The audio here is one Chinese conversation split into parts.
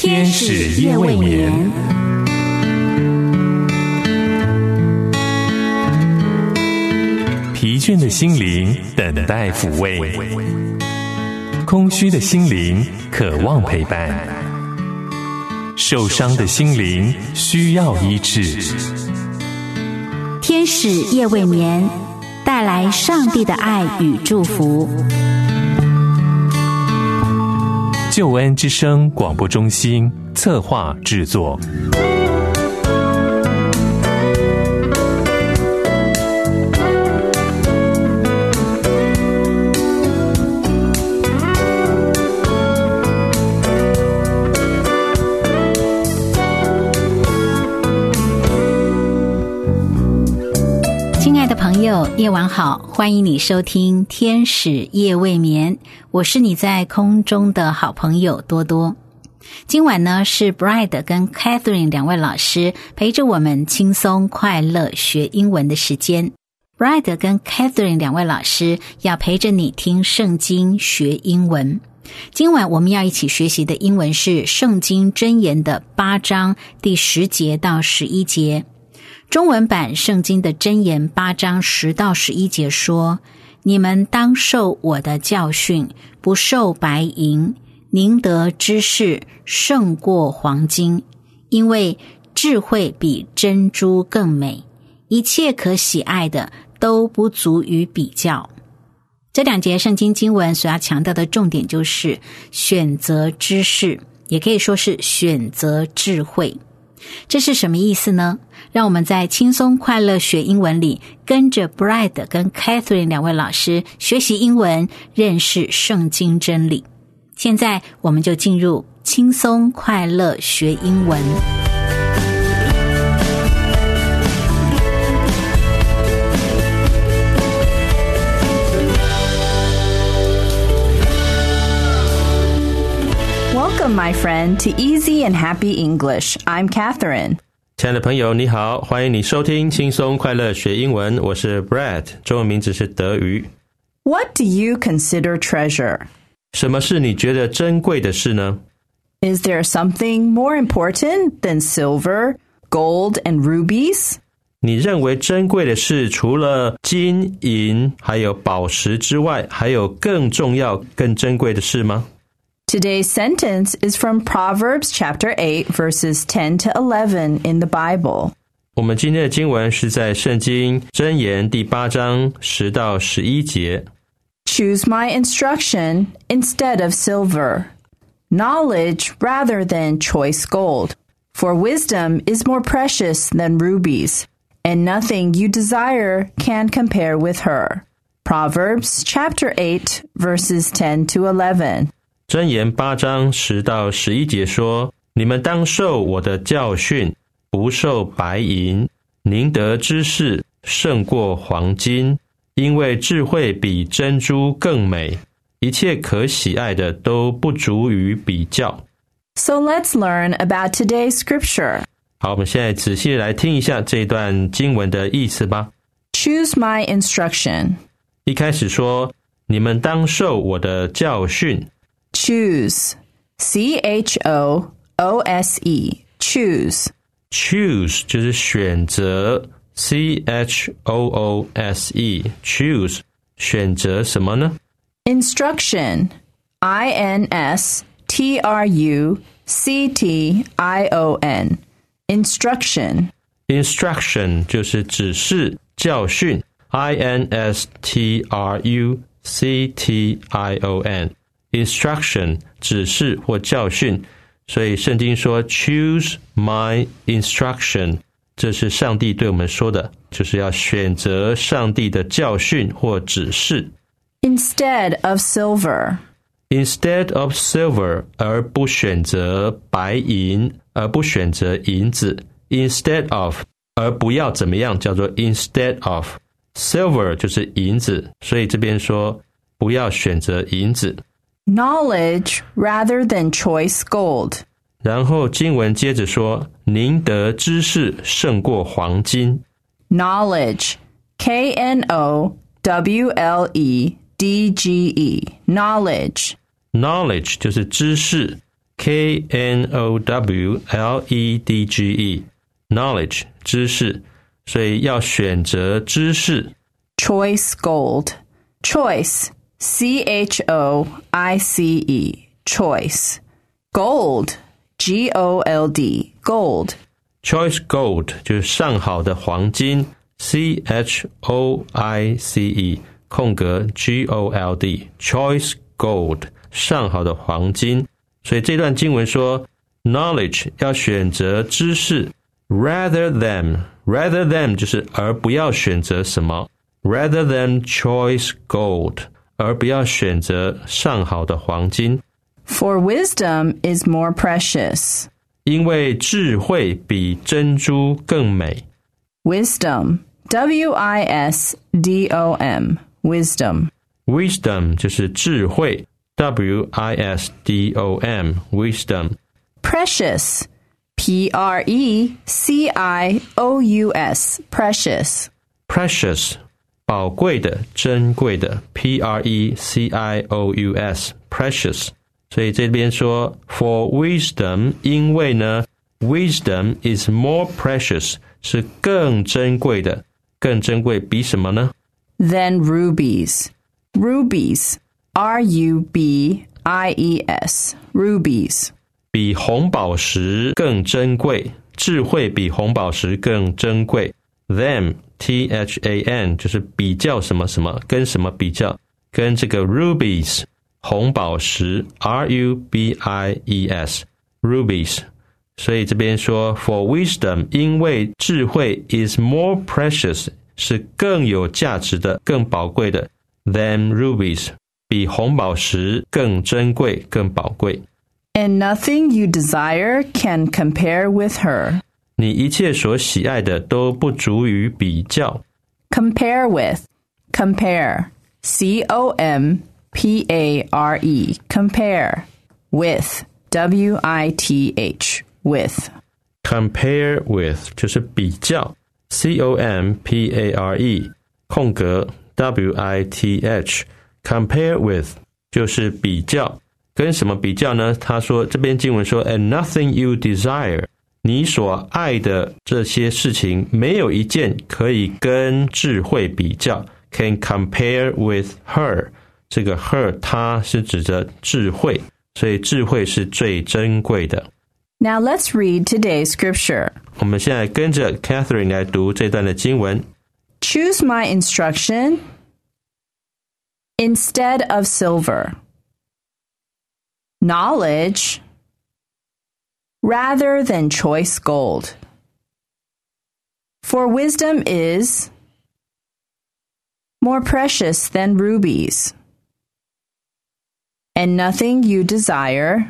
天使夜未眠。疲倦的心灵等待抚慰，空虚的心灵渴望陪伴，受伤的心灵需要医治。 天使夜未眠，带来上帝的爱与祝福。 救恩之声广播中心策划制作。 亲爱的朋友，夜晚好，欢迎你收听天使夜未眠，我是你在空中的好朋友多多。今晚呢，是 Brad 跟 Catherine 两位老师陪着我们轻松快乐学英文的时间。Brad 跟 Catherine 两位老师要陪着你听圣经学英文。今晚我们要一起学习的英文是圣经箴言的8章第10节到11节。中文版圣经的箴言8章10到11节说：你们当受我的教训，不受白银，宁得知识胜过黄金，因为智慧比珍珠更美，一切可喜爱的都不足于比较。这两节圣经经文所要强调的重点就是选择知识，也可以说是选择智慧。这是什么意思呢？让我们在轻松快乐学英文里跟着 Brad 跟 Catherine 两位老师学习英文，认识圣经真理。现在我们就进入轻松快乐学英文。 Welcome, my friend, to Easy and Happy English. I'm Catherine. 亲爱的朋友，你好，欢迎你收听轻松快乐学英文，我是 Brad， 中文名字是德瑜。 What do you consider treasure? 什么是你觉得珍贵的事呢？ Is there something more important than silver, gold, and rubies? 你认为珍贵的事除了金银还有宝石之外，还有更重要更珍贵的事吗？ Today's sentence is from Proverbs chapter 8, verses 10 to 11 in the Bible. 我们今天的经文是在圣经箴言第8章10到11节。 Choose my instruction instead of silver, knowledge rather than choice gold. For wisdom is more precious than rubies, and nothing you desire can compare with her. Proverbs chapter 8, verses 10 to 11. 箴言8章10到11节说：你们当受我的教训，不受白银，宁得知识胜过黄金，因为智慧比珍珠更美，一切可喜爱的都不足于比较。 So let's learn about today's scripture. 好，我们现在仔细来听一下这一段经文的意思吧。 Choose my instruction. 一开始说，你们当受我的教训。 Choose. C-H-O-O-S-E. Choose. Choose 就是选择 C-H-O-O-S-E. Choose 选择什么呢？ Instruction. I-N-S-T-R-U-C-T-I-O-N. Instruction. Instruction 就是指示教训 I-N-S-T-R-U-C-T-I-O-N. Instruction 指示或教训，所以圣经说 Choose my instruction， 这是上帝对我们说的，就是要选择上帝的教训或指示。 Instead of silver. Instead of silver 而不选择白银，而不选择银子。 Instead of 而不要怎么样叫做 instead of。 Silver 就是银子，所以这边说不要选择银子。 Knowledge rather than choice gold. 然后经文接着说，宁得知识胜过黄金。 Knowledge. K-N-O-W-L-E-D-G-E. Knowledge. Knowledge 就是知识 Knowledge knowledge 知识，所以要选择知识。 Choice gold. Choice, C-H-O-I-C-E, choice. Gold, G-O-L-D, gold. Choice gold 就是上好的黄金 C-H-O-I-C-E 空格 G-O-L-D Choice gold 上好的黄金。所以这段经文说 knowledge 要选择知识 rather than 就是而不要选择什么 rather than choice gold 而不要选择上好的黄金。 For wisdom is more precious. 因为智慧比珍珠更美。 Wisdom, W-I-S-D-O-M, wisdom. Wisdom 就是智慧 W-I-S-D-O-M, wisdom. Precious, P-R-E-C-I-O-U-S, precious. Precious 宝贵的珍贵的 P-R-E-C-I-O-U-S, precious。所以这边说 for wisdom 因为呢 wisdom is more precious 是更珍贵的，更珍贵比什么呢？ Then rubies. Rubies, R-U-B-I-E-S, rubies. 比红宝石更珍贵，智慧比红宝石更珍贵。 Them, T-H-A-N 就是比较什么什么，跟什么比较，跟这个 rubies红宝石 R-U-B-I-E-S rubies。 所以这边说 for wisdom 因为智慧 is more precious 是更有价值的，更宝贵的 than rubies 比红宝石更珍贵，更宝贵。 And nothing you desire can compare with her. 你一切所喜爱的都不足以比较。 Compare with, compare, C-O-M-P-A-R-E, compare, with, W-I-T-H, with. Compare with 就是比较 C-O-M-P-A-R-E 空格 W-I-T-H Compare with 就是比较，跟什么比较呢？他说这边经文说 And nothing you desire 你所爱的这些事情没有一件可以跟智慧比较 Can compare with her 这个 her 它是指着智慧，所以智慧是最珍贵的。 Now let's read today's scripture. 我们现在跟着 Catherine 来读这段的经文。 Choose my instruction instead of silver, knowledge rather than choice gold. For wisdom is more precious than rubies, and nothing you desire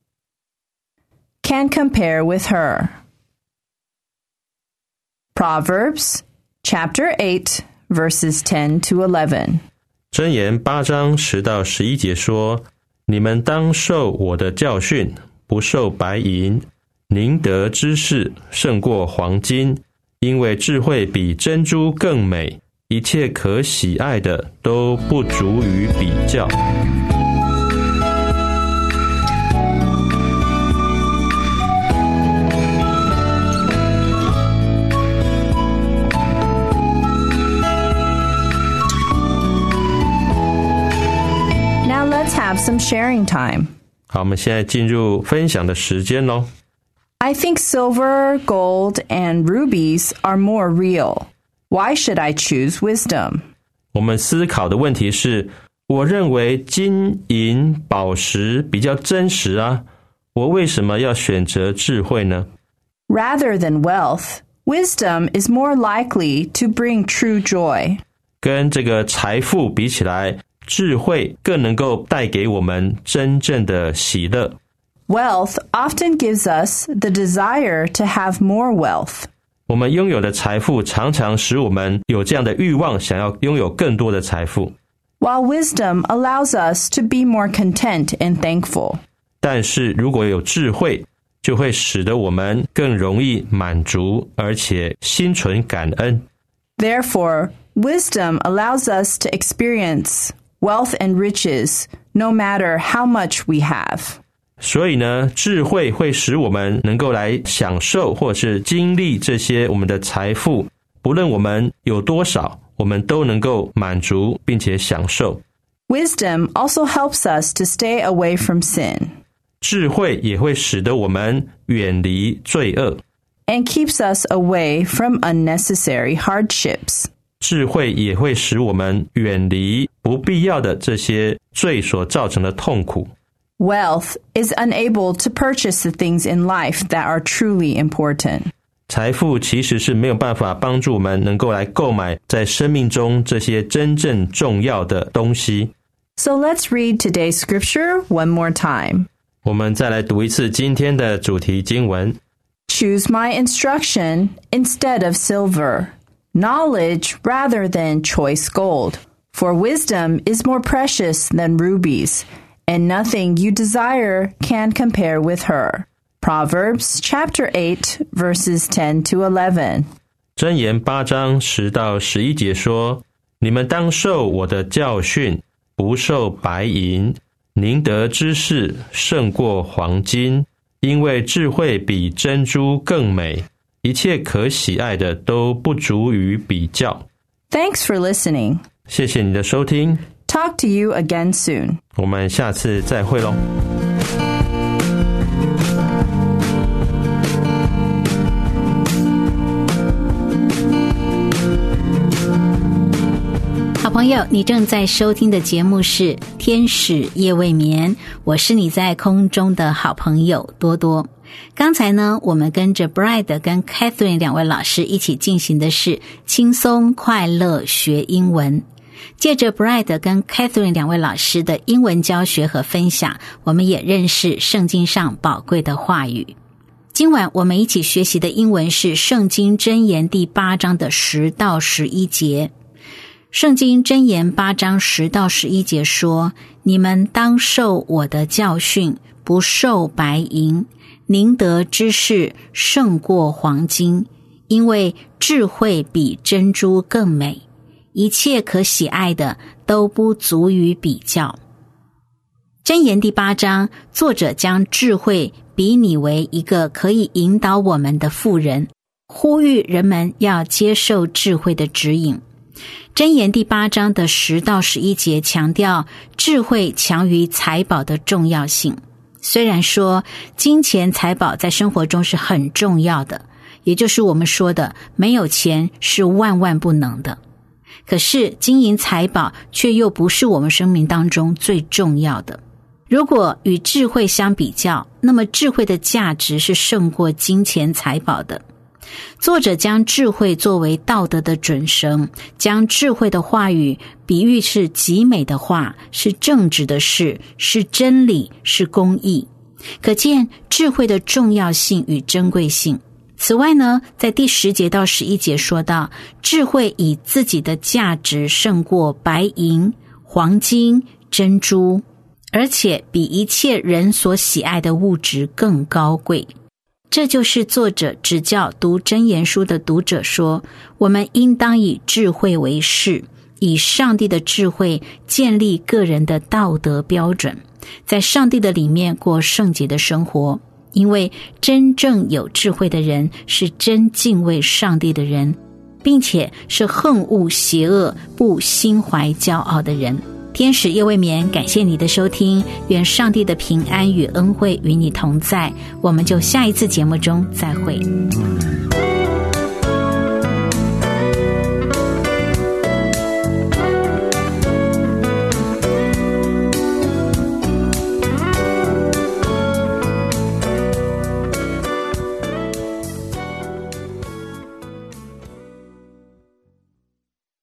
can compare with her. Proverbs chapter 8, verses 10 to 11. 箴言8章10到11节说：你们当受我的教训，不受白银，宁得知识胜过黄金，因为智慧比珍珠更美，一切可喜爱的都不足于比较。 Let's have some sharing time. 好，我们现在进入分享的时间咯。 I think silver, gold, and rubies are more real. Why should I choose wisdom? 我们思考的问题是，我认为金银宝石比较真实啊，我为什么要选择智慧呢？ Rather than wealth, wisdom is more likely to bring true joy. 跟这个财富比起来，智慧更能够带给我们真正的喜乐。 Wealth often gives us the desire to have more wealth. 我们拥有的财富常常使我们有这样的欲望，想要拥有更多的财富。 While wisdom allows us to be more content and thankful. 但是如果有智慧，就会使得我们更容易满足，而且心存感恩。 Therefore, wisdom allows us to experience wealth and riches, no matter how much we have. 所以呢，智慧会使我们能够来享受或者是经历这些我们的财富，不论我们有多少，我们都能够满足并且享受。 Wisdom also helps us to stay away from sin. 智慧也会使得我们远离罪恶。 And keeps us away from unnecessary hardships. 智慧也会使我们远离不必要的这些罪所造成的痛苦。 Wealth is unable to purchase the things in life that are truly important. 财富其实是没有办法帮助我们能够来购买在生命中这些真正重要的东西。 So let's read today's scripture one more time. 我们再来读一次今天的主题经文。 Choose my instruction instead of silver, knowledge rather than choice gold. For wisdom is more precious than rubies.And nothing you desire can compare with her. Proverbs chapter 8, verses 10 to 11. 箴言8章10到11节说：你们当受我的教训，不受白银，宁得知识胜过黄金，因为智慧比珍珠更美，一切可喜爱的都不足于比较。 Thanks for listening. 谢谢你的收听。 Talk to you again soon. 我们下次再会咯。 好朋友，你正在收听的节目是天使夜未眠，我是你在空中的好朋友多多。刚才呢，我们跟着 Bride 跟 Catherine 两位老师一起进行的是轻松快乐学英文。借着 Bride 跟 Catherine 两位老师的英文教学和分享，我们也认识圣经上宝贵的话语。今晚我们一起学习的英文是圣经箴言第8章的10到11节。圣经箴言8章10到11节说：你们当受我的教训，不受白银，宁得知识胜过黄金，因为智慧比珍珠更美，一切可喜爱的都不足于比较。箴言第8章，作者将智慧比拟为一个可以引导我们的妇人，呼吁人们要接受智慧的指引。箴言第8章的10到11节强调智慧强于财宝的重要性。虽然说金钱财宝在生活中是很重要的，也就是我们说的没有钱是万万不能的，可是金银财宝却又不是我们生命当中最重要的。如果与智慧相比较，那么智慧的价值是胜过金钱财宝的。作者将智慧作为道德的准绳，将智慧的话语比喻是极美的话，是正直的事，是真理，是公义。可见智慧的重要性与珍贵性。此外呢，在第10节到11节说到，智慧以自己的价值胜过白银、黄金、珍珠，而且比一切人所喜爱的物质更高贵。这就是作者指教读箴言书的读者说，我们应当以智慧为事，以上帝的智慧建立个人的道德标准，在上帝的里面过圣洁的生活。因为真正有智慧的人是真敬畏上帝的人，并且是恨恶邪恶、不心怀骄傲的人。天使夜未眠，感谢你的收听，愿上帝的平安与恩惠与你同在，我们就下一次节目中再会。